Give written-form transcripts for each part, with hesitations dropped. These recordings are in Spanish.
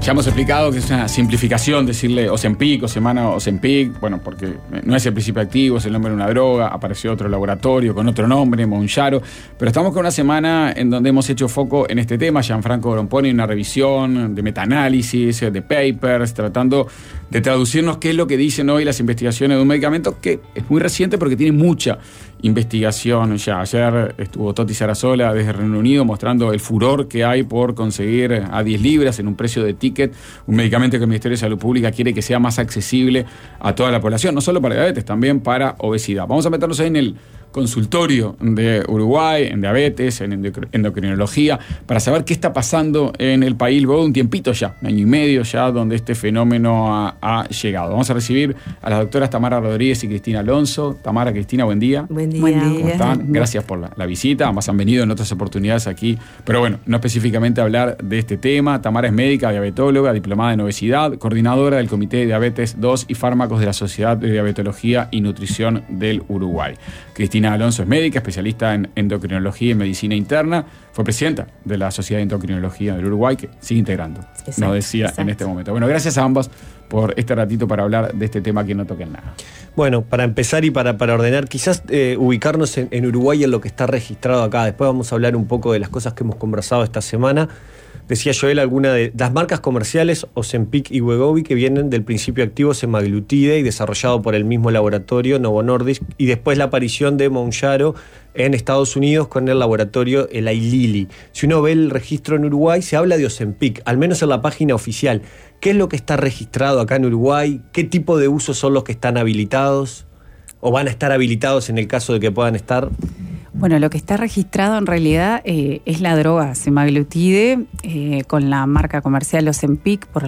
Ya hemos explicado que es una simplificación decirle Ozempic, Osemana, Ozempic, bueno, porque no es el principio activo, es el nombre de una droga, apareció otro laboratorio con otro nombre, Mounjaro, pero estamos con una semana en donde hemos hecho foco en este tema. Gianfranco Gromponi, una revisión de metaanálisis, de papers, tratando de traducirnos qué es lo que dicen hoy las investigaciones de un medicamento que es muy reciente porque tiene mucha investigación ya. Ayer estuvo Toti Sarasola desde Reino Unido mostrando el furor que hay por conseguir a 10 libras en un precio de ticket un medicamento que el Ministerio de Salud Pública quiere que sea más accesible a toda la población, no solo para diabetes, también para obesidad. Vamos a meternos ahí en el consultorio de Uruguay, en diabetes, en endocrinología, para saber qué está pasando en el país luego de un tiempito ya, un año y medio ya, donde este fenómeno ha llegado. Vamos a recibir a las doctoras Tamara Rodríguez y Cristina Alonso. Tamara, Cristina, buen día. Buen día. ¿Cómo están? Gracias por la visita. Ambas han venido en otras oportunidades aquí, pero bueno, no específicamente a hablar de este tema. Tamara es médica, diabetóloga, diplomada en obesidad, coordinadora del Comité de Diabetes 2 y Fármacos de la Sociedad de Diabetología y Nutrición del Uruguay. Cristina Alonso es médica, especialista en endocrinología y medicina interna. Fue presidenta de la Sociedad de Endocrinología del Uruguay, que sigue integrando, nos decía en este momento. Bueno, gracias a ambas por este ratito para hablar de este tema que no toquen nada. Bueno, para empezar y para ordenar, quizás ubicarnos en Uruguay en lo que está registrado acá. Después vamos a hablar un poco de las cosas que hemos conversado esta semana. Decía Joel alguna de las marcas comerciales Ozempic y Wegovy que vienen del principio activo semaglutide y desarrollado por el mismo laboratorio Novo Nordisk, y después la aparición de Mounjaro en Estados Unidos con el laboratorio Eli Lilly. Si uno ve el registro en Uruguay, se habla de Ozempic, al menos en la página oficial. ¿Qué es lo que está registrado acá en Uruguay? ¿Qué tipo de usos son los que están habilitados? ¿O van a estar habilitados en el caso de que puedan estar? Bueno, lo que está registrado en realidad es la droga semaglutide con la marca comercial Ozempic por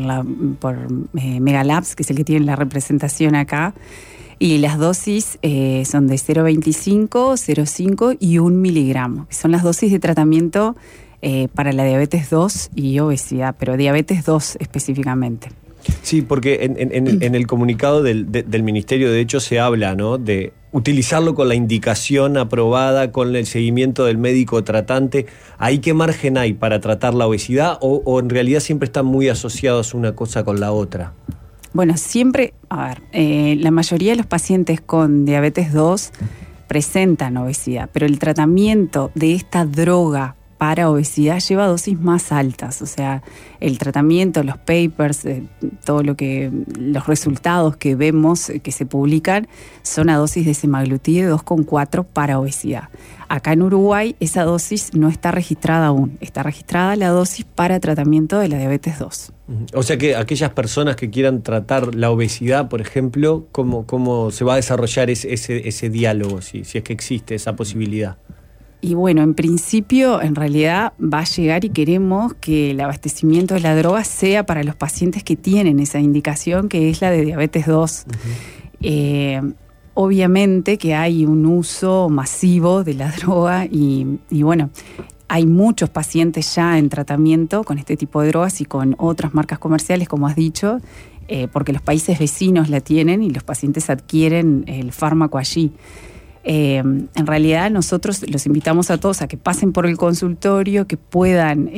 Megalabs, que es el que tiene la representación acá. Y las dosis son de 0,25, 0,5 y 1 miligramo, que son las dosis de tratamiento para la diabetes 2 y obesidad, pero diabetes 2 específicamente. Sí, porque en el comunicado del Ministerio, de hecho, se habla, ¿no?, de utilizarlo con la indicación aprobada, con el seguimiento del médico tratante. ¿Ahí qué margen hay para tratar la obesidad o en realidad siempre están muy asociados una cosa con la otra? Bueno, siempre, la mayoría de los pacientes con diabetes 2 presentan obesidad, pero el tratamiento de esta droga para obesidad lleva dosis más altas, o sea, el tratamiento, los papers, los resultados que vemos que se publican son a dosis de semaglutide 2,4 para obesidad. Acá en Uruguay esa dosis no está registrada aún, está registrada la dosis para tratamiento de la diabetes 2. O sea que aquellas personas que quieran tratar la obesidad, por ejemplo, ¿cómo se va a desarrollar ese diálogo, si es que existe esa posibilidad? Y bueno, en principio, en realidad va a llegar y queremos que el abastecimiento de la droga sea para los pacientes que tienen esa indicación, que es la de diabetes 2. Uh-huh. Obviamente que hay un uso masivo de la droga y bueno, hay muchos pacientes ya en tratamiento con este tipo de drogas y con otras marcas comerciales, como has dicho, porque los países vecinos la tienen y los pacientes adquieren el fármaco allí. En realidad nosotros los invitamos a todos a que pasen por el consultorio, que puedan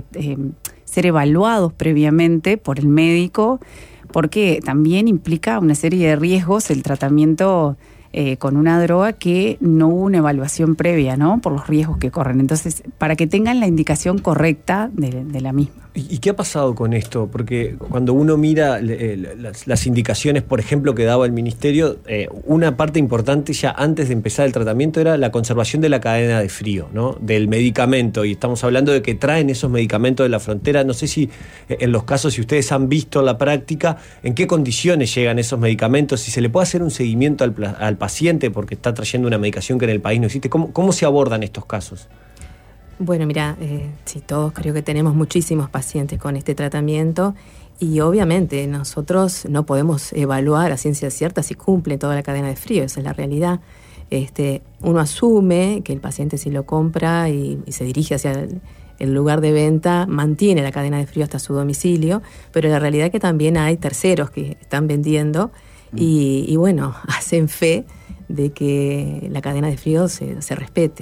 ser evaluados previamente por el médico, porque también implica una serie de riesgos el tratamiento con una droga que no hubo una evaluación previa, ¿no?, por los riesgos que corren. Entonces, para que tengan la indicación correcta de la misma. ¿Y qué ha pasado con esto? Porque cuando uno mira las indicaciones, por ejemplo, que daba el Ministerio, una parte importante ya antes de empezar el tratamiento era la conservación de la cadena de frío, ¿no?, del medicamento. Y estamos hablando de que traen esos medicamentos de la frontera. No sé si en los casos, si ustedes han visto la práctica, en qué condiciones llegan esos medicamentos, si se le puede hacer un seguimiento al paciente porque está trayendo una medicación que en el país no existe. ¿Cómo se abordan estos casos? Bueno, mira, sí, todos creo que tenemos muchísimos pacientes con este tratamiento y obviamente nosotros no podemos evaluar a ciencia cierta si cumple toda la cadena de frío, esa es la realidad. Uno asume que el paciente, si lo compra y se dirige hacia el lugar de venta, mantiene la cadena de frío hasta su domicilio, pero la realidad es que también hay terceros que están vendiendo y bueno, hacen fe de que la cadena de frío se respete.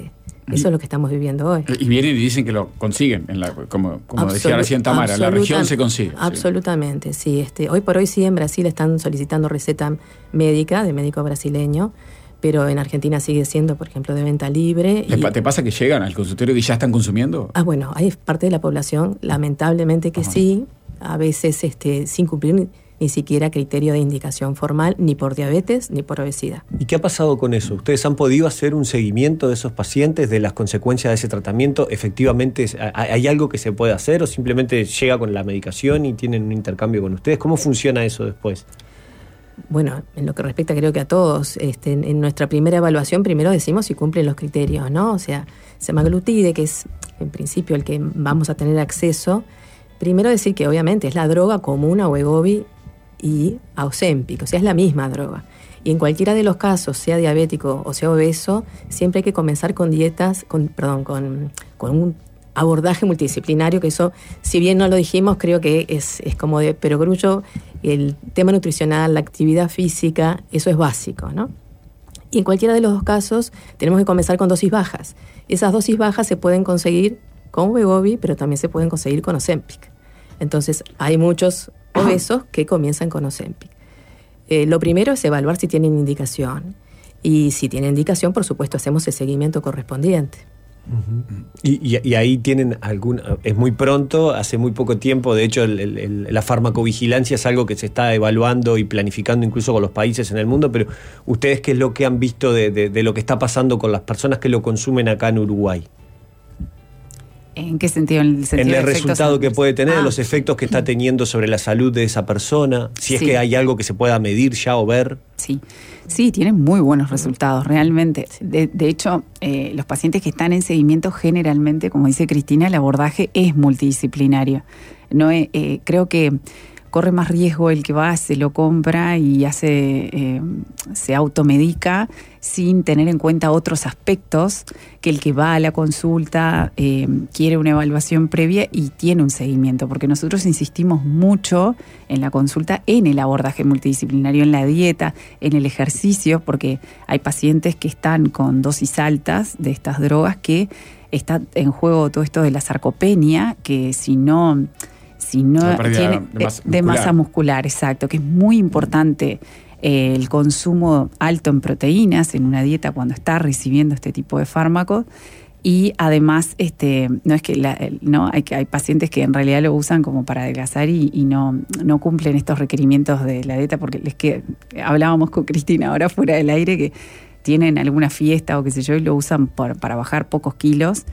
Eso es lo que estamos viviendo hoy. Y vienen y dicen que lo consiguen, como decía recién Tamara, en la región se consigue. Absolutamente, sí. Hoy por hoy sí en Brasil están solicitando receta médica de médico brasileño, pero en Argentina sigue siendo, por ejemplo, de venta libre. ¿Te pasa que llegan al consultorio y ya están consumiendo? Bueno, hay parte de la población, lamentablemente que sí, a veces sin cumplir ni siquiera criterio de indicación formal, ni por diabetes, ni por obesidad. ¿Y qué ha pasado con eso? ¿Ustedes han podido hacer un seguimiento de esos pacientes, de las consecuencias de ese tratamiento? ¿Efectivamente hay algo que se puede hacer o simplemente llega con la medicación y tienen un intercambio con ustedes? ¿Cómo funciona eso después? Bueno, en lo que respecta creo que a todos, en nuestra primera evaluación primero decimos si cumplen los criterios, ¿no? O sea, semaglutide, que es en principio el que vamos a tener acceso, primero decir que obviamente es la droga común a Wegovy y a Ozempic, o sea, es la misma droga. Y en cualquiera de los casos, sea diabético o sea obeso, siempre hay que comenzar con dietas, con un abordaje multidisciplinario, que eso, si bien no lo dijimos, creo que es como de perogrullo, el tema nutricional, la actividad física, eso es básico, ¿no? Y en cualquiera de los dos casos tenemos que comenzar con dosis bajas. Esas dosis bajas se pueden conseguir con Wegovy, pero también se pueden conseguir con Ozempic. Entonces, hay muchos obesos que comienzan con Ozempic. Lo primero es evaluar si tienen indicación. Y si tienen indicación, por supuesto, hacemos el seguimiento correspondiente. Uh-huh. Y ahí tienen es muy pronto, hace muy poco tiempo, de hecho la farmacovigilancia es algo que se está evaluando y planificando incluso con los países en el mundo, pero ustedes, ¿qué es lo que han visto de lo que está pasando con las personas que lo consumen acá en Uruguay? ¿En qué sentido? En el resultado que puede tener, los efectos que está teniendo sobre la salud de esa persona, si es que hay algo que se pueda medir ya o ver. Sí, tienen muy buenos resultados, realmente. De hecho, los pacientes que están en seguimiento, generalmente, como dice Cristina, el abordaje es multidisciplinario. Creo que corre más riesgo el que va, se lo compra y se automedica sin tener en cuenta otros aspectos que el que va a la consulta, quiere una evaluación previa y tiene un seguimiento, porque nosotros insistimos mucho en la consulta, en el abordaje multidisciplinario, en la dieta, en el ejercicio, porque hay pacientes que están con dosis altas de estas drogas, que está en juego todo esto de la sarcopenia, que si no tiene de masa muscular, exacto, que es muy importante el consumo alto en proteínas en una dieta cuando está recibiendo este tipo de fármacos. Y además, no es que hay pacientes que en realidad lo usan como para adelgazar y no cumplen estos requerimientos de la dieta, porque hablábamos con Cristina ahora fuera del aire, que tienen alguna fiesta o qué sé yo y lo usan para bajar pocos kilos.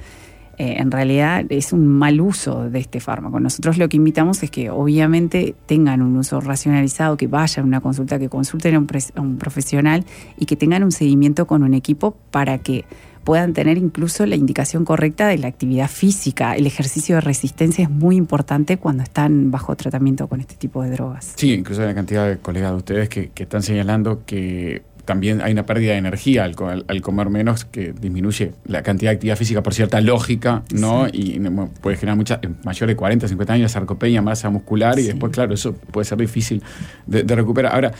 En realidad es un mal uso de este fármaco. Nosotros lo que invitamos es que obviamente tengan un uso racionalizado, que vayan a una consulta, que consulten a un profesional y que tengan un seguimiento con un equipo para que puedan tener incluso la indicación correcta de la actividad física. El ejercicio de resistencia es muy importante cuando están bajo tratamiento con este tipo de drogas. Sí, incluso hay una cantidad de colegas de ustedes que están señalando que también hay una pérdida de energía al comer menos, que disminuye la cantidad de actividad física por cierta lógica, ¿no? Sí. Y puede generar mayor de 40, 50 años, sarcopenia, masa muscular, y después, claro, eso puede ser difícil de recuperar. Ahora,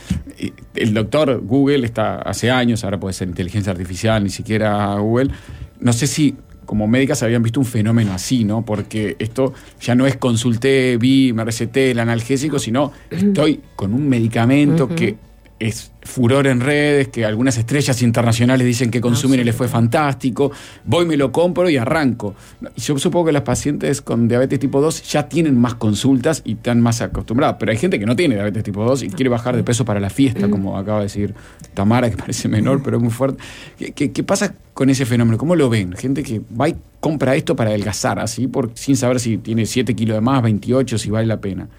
el doctor Google está hace años, ahora puede ser inteligencia artificial, ni siquiera Google. No sé si como médicas habían visto un fenómeno así, ¿no? Porque esto ya no es consulté, me receté el analgésico, sino estoy con un medicamento que es furor en redes, que algunas estrellas internacionales dicen que consumen y les fue fantástico, voy, me lo compro y arranco. Y yo supongo que las pacientes con diabetes tipo 2 ya tienen más consultas y están más acostumbradas, pero hay gente que no tiene diabetes tipo 2 y quiere bajar de peso para la fiesta, como acaba de decir Tamara, que parece menor, pero es muy fuerte. ¿Qué pasa con ese fenómeno? ¿Cómo lo ven? Gente que va y compra esto para adelgazar, así, sin saber si tiene 7 kilos de más, 28, si vale la pena.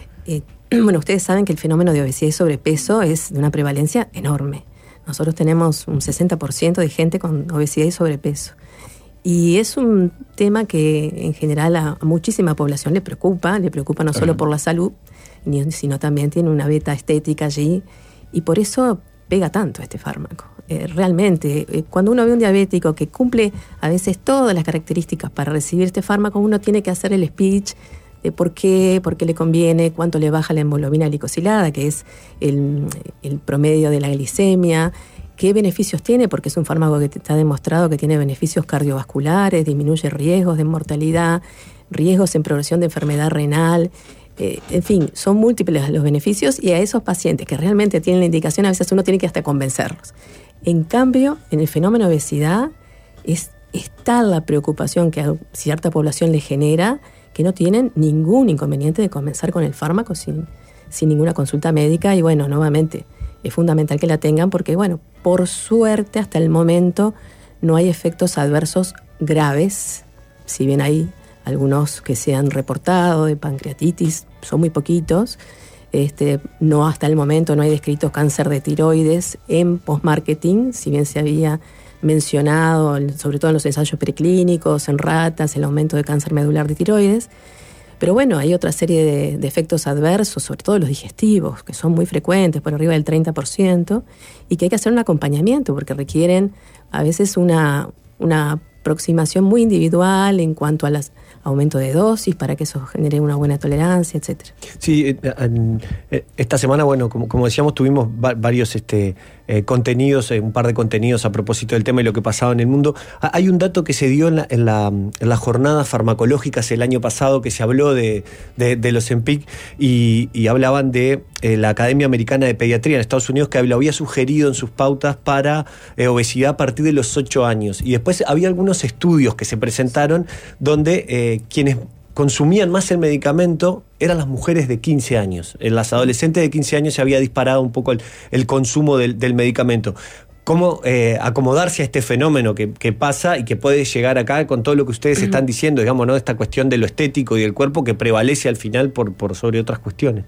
Bueno, ustedes saben que el fenómeno de obesidad y sobrepeso es de una prevalencia enorme. Nosotros tenemos un 60% de gente con obesidad y sobrepeso. Y es un tema que en general a muchísima población le preocupa no solo por la salud, sino también tiene una beta estética allí. Y por eso pega tanto este fármaco. Realmente, cuando uno ve un diabético que cumple a veces todas las características para recibir este fármaco, uno tiene que hacer el speech de por qué le conviene, cuánto le baja la hemoglobina glicosilada, que es el promedio de la glicemia, qué beneficios tiene, porque es un fármaco que está demostrado que tiene beneficios cardiovasculares, disminuye riesgos de mortalidad, riesgos en progresión de enfermedad renal. En fin, son múltiples los beneficios, y a esos pacientes que realmente tienen la indicación, a veces uno tiene que hasta convencerlos. En cambio, en el fenómeno de obesidad está la preocupación que a cierta población le genera, que no tienen ningún inconveniente de comenzar con el fármaco sin ninguna consulta médica. Y bueno, nuevamente, es fundamental que la tengan porque, bueno, por suerte hasta el momento no hay efectos adversos graves, si bien hay algunos que se han reportado de pancreatitis, son muy poquitos. No, hasta el momento no hay descrito cáncer de tiroides en post-marketing, si bien se había mencionado, sobre todo en los ensayos preclínicos, en ratas, el aumento de cáncer medular de tiroides. Pero bueno, hay otra serie de efectos adversos, sobre todo los digestivos, que son muy frecuentes, por arriba del 30%, y que hay que hacer un acompañamiento, porque requieren a veces una aproximación muy individual en cuanto a aumento de dosis para que eso genere una buena tolerancia, etcétera. Sí, esta semana, bueno, como decíamos, tuvimos varios contenidos, un par de contenidos a propósito del tema y lo que pasaba en el mundo. Hay un dato que se dio en las jornadas farmacológicas el año pasado, que se habló de los Ozempic y hablaban de la Academia Americana de Pediatría en Estados Unidos, que lo había sugerido en sus pautas para obesidad a partir de los 8 años. Y después había algunos estudios que se presentaron donde quienes consumían más el medicamento eran las mujeres de 15 años. En las adolescentes de 15 años se había disparado un poco el consumo del medicamento. ¿Cómo acomodarse a este fenómeno que pasa y que puede llegar acá con todo lo que ustedes están diciendo, digamos, ¿no? Esta cuestión de lo estético y del cuerpo que prevalece al final por sobre otras cuestiones?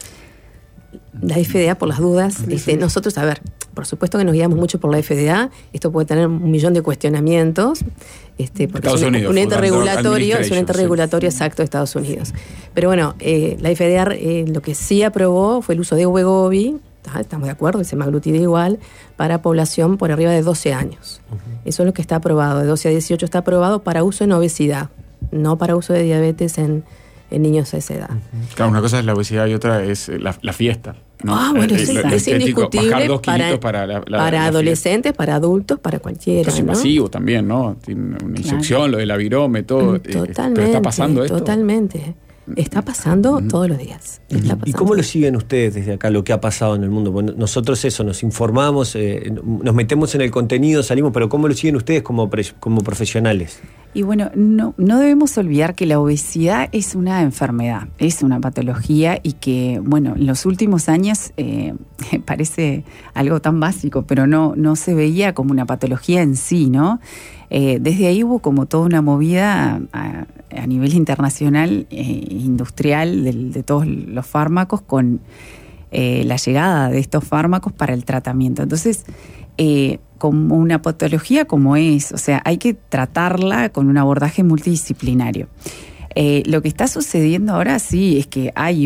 La FDA, por las dudas, nosotros, a ver, por supuesto que nos guiamos mucho por la FDA. Esto puede tener 1.000.000 de cuestionamientos, porque es un ente regulatorio, exacto, de Estados Unidos. Pero bueno, la FDA lo que sí aprobó fue el uso de Wegovy, estamos de acuerdo, el semaglutide igual, para población por arriba de 12 años. Eso es lo que está aprobado, de 12 a 18 está aprobado para uso en obesidad, no para uso de diabetes en niños a esa edad. Claro, una cosa es la obesidad y otra es la fiesta, ¿no? Bueno, es indiscutible bajar 2 kilitos para adolescentes, para adultos, para cualquiera. Es invasivo también, ¿no? Tiene una inyección, lo del Avirome, todo. Totalmente. Pero está pasando esto. Totalmente. Está pasando todos los días. ¿Y cómo lo siguen ustedes desde acá, lo que ha pasado en el mundo? Bueno, nosotros nos informamos, nos metemos en el contenido, salimos, pero ¿cómo lo siguen ustedes como profesionales? Y bueno, no debemos olvidar que la obesidad es una enfermedad, es una patología, y que, bueno, en los últimos años parece algo tan básico, pero no se veía como una patología en sí, ¿no? Desde ahí hubo como toda una movida a nivel internacional, industrial, de todos los fármacos, con la llegada de estos fármacos para el tratamiento. Entonces, como una patología como es, o sea, hay que tratarla con un abordaje multidisciplinario. Lo que está sucediendo ahora sí es que hay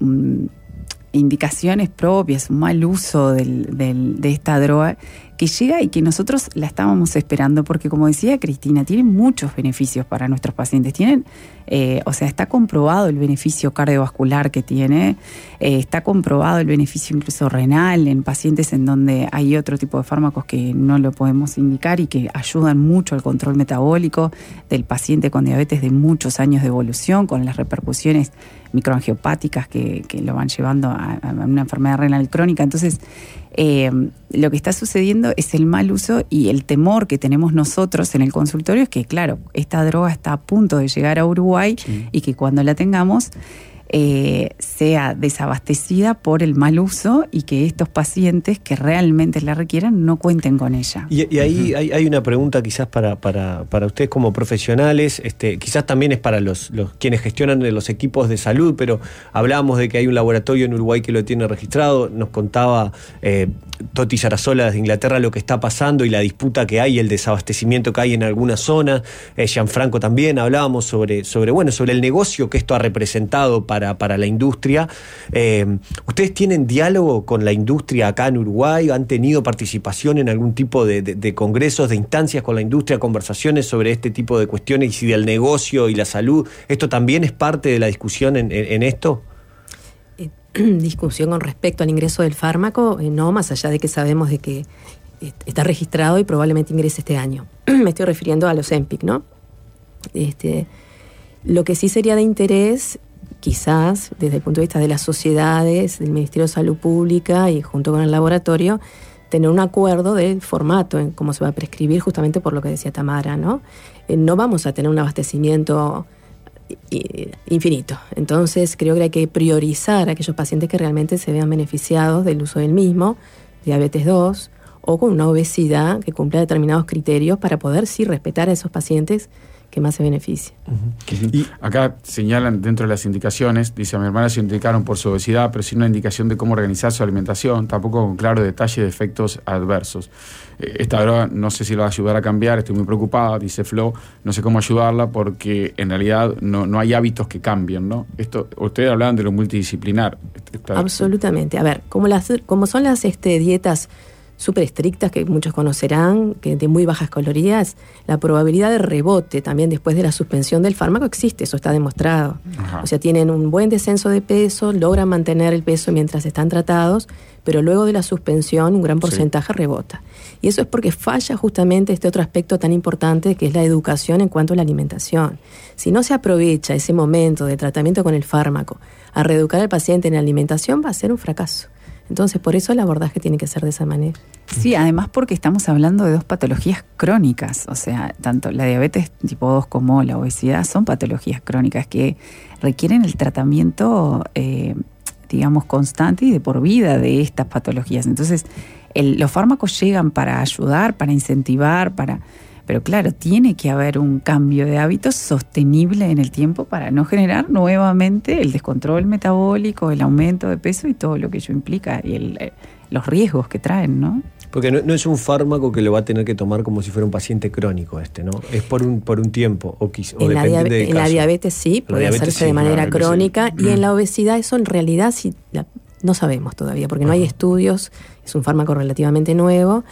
indicaciones propias, un mal uso de esta droga que llega y que nosotros la estábamos esperando, porque, como decía Cristina, tiene muchos beneficios para nuestros pacientes. Está comprobado el beneficio cardiovascular que tiene, está comprobado el beneficio incluso renal en pacientes en donde hay otro tipo de fármacos que no lo podemos indicar y que ayudan mucho al control metabólico del paciente con diabetes de muchos años de evolución, con las repercusiones microangiopáticas que lo van llevando a una enfermedad renal crónica. Entonces, lo que está sucediendo es el mal uso, y el temor que tenemos nosotros en el consultorio es que, claro, esta droga está a punto de llegar a Uruguay, sí, y que cuando la tengamos sea desabastecida por el mal uso, y que estos pacientes que realmente la requieran no cuenten con ella. Y ahí hay una pregunta quizás para ustedes como profesionales, quizás también es para los quienes gestionan los equipos de salud, pero hablábamos de que hay un laboratorio en Uruguay que lo tiene registrado. Nos contaba Toti Sarasola desde Inglaterra lo que está pasando y la disputa que hay, el desabastecimiento que hay en algunas zonas. Gianfranco también hablábamos sobre el negocio que esto ha representado para para la industria. ¿Ustedes tienen diálogo con la industria acá en Uruguay? ¿Han tenido participación en algún tipo de congresos, de instancias con la industria, conversaciones sobre este tipo de cuestiones y si del negocio y la salud? ¿Esto también es parte de la discusión en esto? Discusión con respecto al ingreso del fármaco, no, más allá de que sabemos de que está registrado y probablemente ingrese este año. Me estoy refiriendo a los Ozempic, ¿no? Lo que sí sería de interés, quizás, desde el punto de vista de las sociedades, del Ministerio de Salud Pública y junto con el laboratorio, tener un acuerdo del formato en cómo se va a prescribir, justamente por lo que decía Tamara, ¿no? No vamos a tener un abastecimiento infinito. Entonces creo que hay que priorizar a aquellos pacientes que realmente se vean beneficiados del uso del mismo, diabetes 2, o con una obesidad que cumpla determinados criterios para poder sí respetar a esos pacientes que más se benefician. Y acá señalan dentro de las indicaciones, dice, a mi hermana se indicaron por su obesidad, pero sin una indicación de cómo organizar su alimentación, tampoco con claro detalle de efectos adversos. Esta droga no sé si la va a ayudar a cambiar, estoy muy preocupada, dice Flo, no sé cómo ayudarla porque en realidad no hay hábitos que cambien, ¿no? Ustedes hablaban de lo multidisciplinar. Absolutamente. A ver, como son las dietas súper estrictas que muchos conocerán, que de muy bajas calorías, la probabilidad de rebote también después de la suspensión del fármaco existe, eso está demostrado. Ajá. O sea, tienen un buen descenso de peso, logran mantener el peso mientras están tratados, pero luego de la suspensión un gran porcentaje rebota. Y eso es porque falla justamente este otro aspecto tan importante que es la educación en cuanto a la alimentación. Si no se aprovecha ese momento de tratamiento con el fármaco a reeducar al paciente en la alimentación, va a ser un fracaso. Entonces, por eso el abordaje tiene que ser de esa manera. Sí, además porque estamos hablando de dos patologías crónicas, o sea, tanto la diabetes tipo 2 como la obesidad son patologías crónicas que requieren el tratamiento, digamos, constante y de por vida de estas patologías. Entonces, los fármacos llegan para ayudar, para incentivar, pero claro, tiene que haber un cambio de hábitos sostenible en el tiempo para no generar nuevamente el descontrol metabólico, el aumento de peso y todo lo que ello implica y los riesgos que traen, ¿no? Porque no es un fármaco que lo va a tener que tomar como si fuera un paciente crónico ¿no? Es por un tiempo o depende del caso. En la diabetes sí, puede hacerse de manera crónica y en la obesidad eso en realidad sí, no sabemos todavía porque no hay estudios, es un fármaco relativamente nuevo.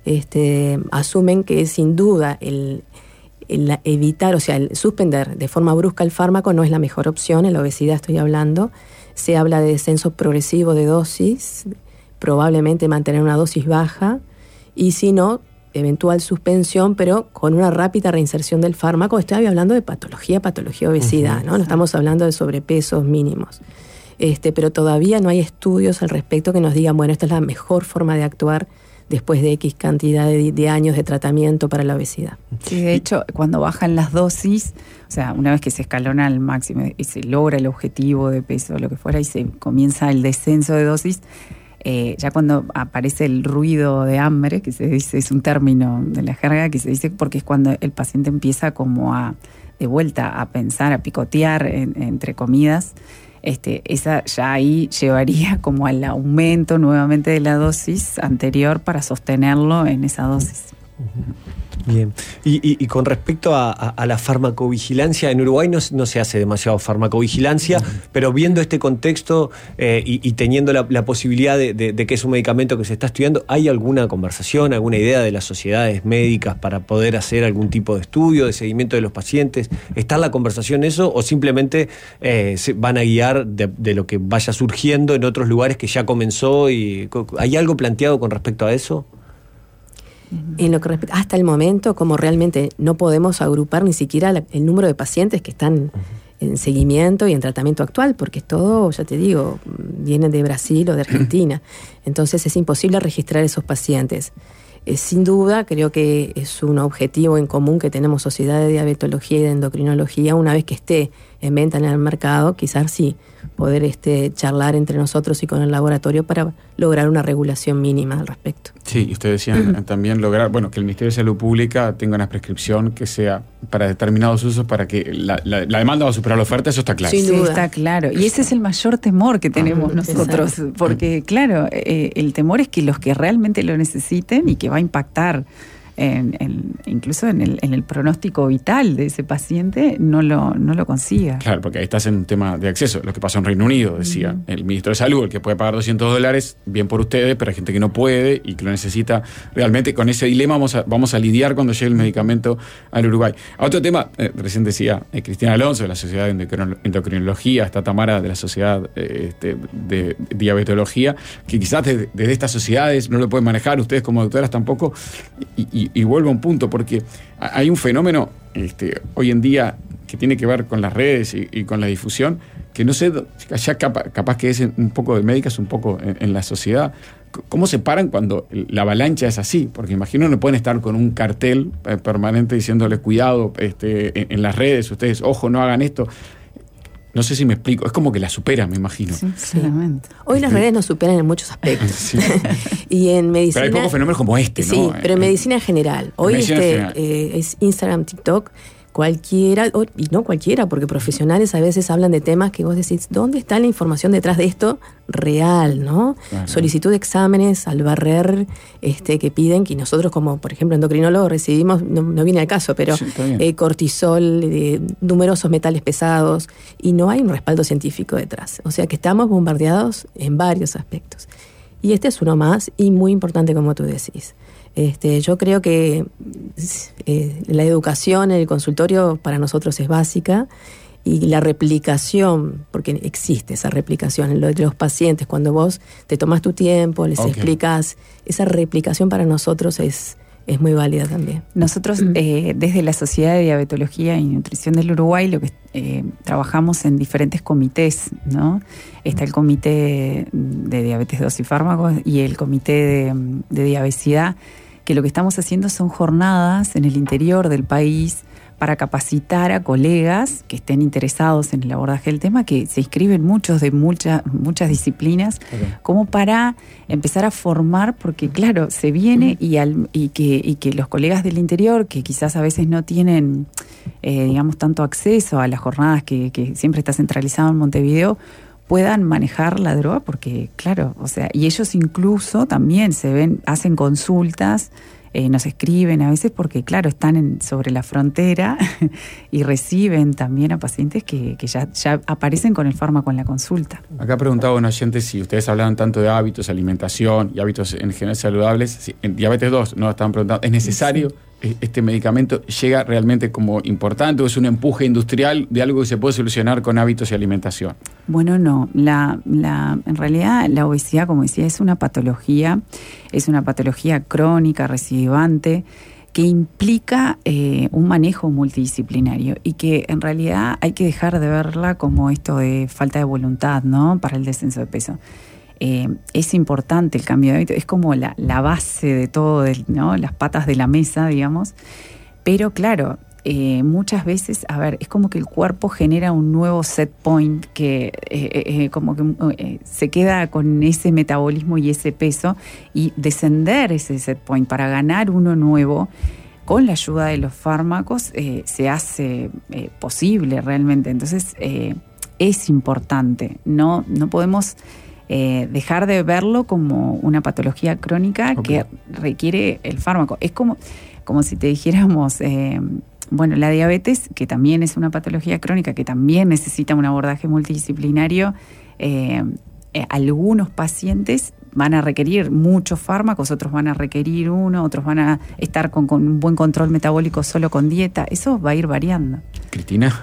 Asumen que sin duda el evitar, o sea, el suspender de forma brusca el fármaco no es la mejor opción. En la obesidad estoy hablando. Se habla de descenso progresivo de dosis, probablemente mantener una dosis baja y si no, eventual suspensión, pero con una rápida reinserción del fármaco. Estoy hablando de patología, obesidad, ¿no? No estamos hablando de sobrepesos mínimos. Pero todavía no hay estudios al respecto que nos digan, bueno, esta es la mejor forma de actuar después de X cantidad de años de tratamiento para la obesidad. Sí, de hecho, cuando bajan las dosis, o sea, una vez que se escalona al máximo y se logra el objetivo de peso, lo que fuera, y se comienza el descenso de dosis, ya cuando aparece el ruido de hambre, que se dice, es un término de la jerga que se dice porque es cuando el paciente empieza como de vuelta a pensar, a picotear entre comidas. Esa ya ahí llevaría como al aumento nuevamente de la dosis anterior para sostenerlo en esa dosis. Bien. Y con respecto a la farmacovigilancia, en Uruguay no se hace demasiado farmacovigilancia, pero viendo este contexto y teniendo la posibilidad de que es un medicamento que se está estudiando, ¿hay alguna conversación, alguna idea de las sociedades médicas para poder hacer algún tipo de estudio, de seguimiento de los pacientes? ¿Está en la conversación eso o simplemente se van a guiar de lo que vaya surgiendo en otros lugares que ya comenzó? ¿Hay algo planteado con respecto a eso? En lo que respecta, hasta el momento, como realmente no podemos agrupar ni siquiera el número de pacientes que están en seguimiento y en tratamiento actual, porque todo, ya te digo, viene de Brasil o de Argentina. Entonces es imposible registrar esos pacientes. Sin duda, creo que es un objetivo en común que tenemos Sociedad de Diabetología y de Endocrinología. Una vez que esté en venta en el mercado, quizás sí, poder charlar entre nosotros y con el laboratorio para lograr una regulación mínima al respecto. Sí, y ustedes decían también lograr, que el Ministerio de Salud Pública tenga una prescripción que sea para determinados usos, para que la demanda va a superar la oferta, eso está claro. Sin duda. Sí, está claro. Y ese es el mayor temor que tenemos nosotros, porque claro, el temor es que los que realmente lo necesiten y que va a impactar incluso en el pronóstico vital de ese paciente no lo consiga. Claro, porque ahí estás en un tema de acceso. Lo que pasó en Reino Unido, decía el ministro de Salud, el que puede pagar $200, bien por ustedes, pero hay gente que no puede y que lo necesita realmente. Con ese dilema vamos a lidiar cuando llegue el medicamento al Uruguay. A otro tema, recién decía Cristina Alonso de la Sociedad de Endocrinología, está Tamara de la Sociedad de Diabetología, que quizás desde estas sociedades no lo pueden manejar, ustedes como doctoras tampoco, y vuelvo a un punto, porque hay un fenómeno hoy en día que tiene que ver con las redes y con la difusión, que no sé, ya capaz que es un poco de médicas, un poco en la sociedad. ¿Cómo se paran cuando la avalancha es así? Porque imagino no pueden estar con un cartel permanente diciéndole cuidado en las redes, ustedes, ojo, no hagan esto. No sé si me explico, es como que la superan, me imagino. Sí, claramente. Hoy las redes nos superan en muchos aspectos. Sí. Y en medicina... Pero hay pocos fenómenos como ¿no? Sí, pero en medicina general. Hoy es Instagram, TikTok, cualquiera, y no cualquiera, porque profesionales a veces hablan de temas que vos decís, ¿dónde está la información detrás de esto real, no? Claro. Solicitud de exámenes al barrer que piden, que nosotros como, por ejemplo, endocrinólogos recibimos, no viene al caso, pero sí, cortisol, numerosos metales pesados, y no hay un respaldo científico detrás. O sea que estamos bombardeados en varios aspectos. Y este es uno más, y muy importante como tú decís. Yo creo que la educación en el consultorio para nosotros es básica, y la replicación, porque existe esa replicación en los pacientes, cuando vos te tomás tu tiempo, les explicas, esa replicación para nosotros es muy válida también. Nosotros desde la Sociedad de Diabetología y Nutrición del Uruguay lo que trabajamos en diferentes comités, ¿no? Está el comité de diabetes 2 y fármacos y el comité de diabesidad, que lo que estamos haciendo son jornadas en el interior del país para capacitar a colegas que estén interesados en el abordaje del tema, que se inscriben muchos de muchas disciplinas, como para empezar a formar, porque claro, se viene y que los colegas del interior, que quizás a veces no tienen, digamos, tanto acceso a las jornadas que siempre está centralizado en Montevideo, puedan manejar la droga, porque claro, o sea, y ellos incluso también hacen consultas, nos escriben a veces porque claro, están sobre la frontera y reciben también a pacientes que ya aparecen con el fármaco en la consulta. Acá preguntaba un oyente si ustedes hablaban tanto de hábitos, alimentación y hábitos en general saludables, si en diabetes 2 nos estaban preguntando, ¿es necesario este medicamento? ¿Llega realmente como importante o es un empuje industrial de algo que se puede solucionar con hábitos y alimentación? Bueno, no. En realidad la obesidad, como decía, es una patología crónica, recidivante, que implica un manejo multidisciplinario y que en realidad hay que dejar de verla como esto de falta de voluntad, ¿no? Para el descenso de peso. Es importante el cambio de hábito, es como la base de todo, ¿no? Las patas de la mesa, digamos. Pero claro, muchas veces, es como que el cuerpo genera un nuevo set point que como que se queda con ese metabolismo y ese peso, y descender ese set point para ganar uno nuevo con la ayuda de los fármacos se hace posible realmente. Entonces es importante, no podemos dejar de verlo como una patología crónica que requiere el fármaco. Es como si te dijéramos, la diabetes, que también es una patología crónica, que también necesita un abordaje multidisciplinario. Algunos pacientes van a requerir muchos fármacos, otros van a requerir uno, otros van a estar con un buen control metabólico solo con dieta. Eso va a ir variando. Cristina.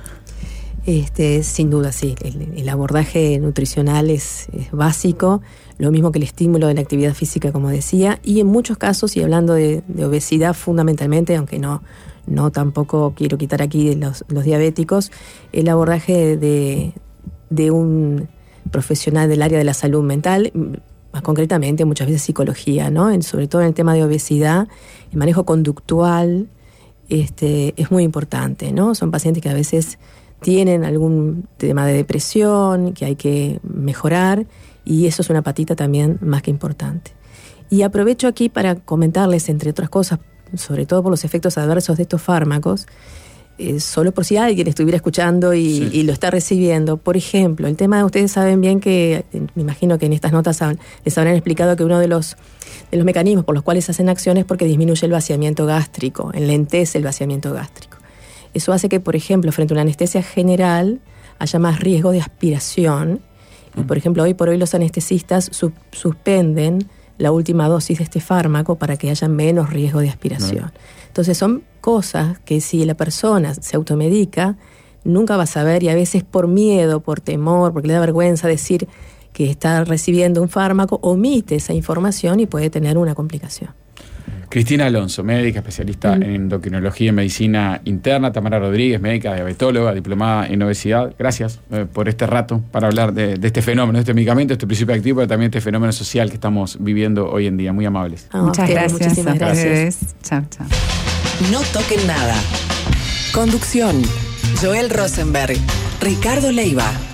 Sin duda, sí. El abordaje nutricional es básico, lo mismo que el estímulo de la actividad física, como decía, y en muchos casos, y hablando de obesidad fundamentalmente, aunque no tampoco quiero quitar aquí los diabéticos, el abordaje de un profesional del área de la salud mental, más concretamente muchas veces psicología, ¿no? Sobre todo en el tema de obesidad, el manejo conductual es muy importante, ¿no? Son pacientes que a veces tienen algún tema de depresión que hay que mejorar, y eso es una patita también más que importante. Y aprovecho aquí para comentarles, entre otras cosas, sobre todo por los efectos adversos de estos fármacos, solo por si alguien estuviera escuchando y lo está recibiendo. Por ejemplo, el tema, ustedes saben bien que, me imagino que en estas notas les habrán explicado que uno de los mecanismos por los cuales se hacen acciones es porque disminuye el vaciamiento gástrico, enlentece el vaciamiento gástrico. Eso hace que, por ejemplo, frente a una anestesia general haya más riesgo de aspiración. Y, por ejemplo, hoy por hoy los anestesistas suspenden la última dosis de este fármaco para que haya menos riesgo de aspiración. Entonces son cosas que si la persona se automedica, nunca va a saber, y a veces por miedo, por temor, porque le da vergüenza decir que está recibiendo un fármaco, omite esa información y puede tener una complicación. Cristina Alonso, médica especialista en endocrinología y medicina interna. Tamara Rodríguez, médica diabetóloga, diplomada en obesidad. Gracias por este rato para hablar de este fenómeno, de este medicamento, este principio activo, pero también este fenómeno social que estamos viviendo hoy en día. Muy amables. Muchas gracias. Muchísimas gracias. Chao, chao. No toquen nada. Conducción: Joel Rosenberg, Ricardo Leiva.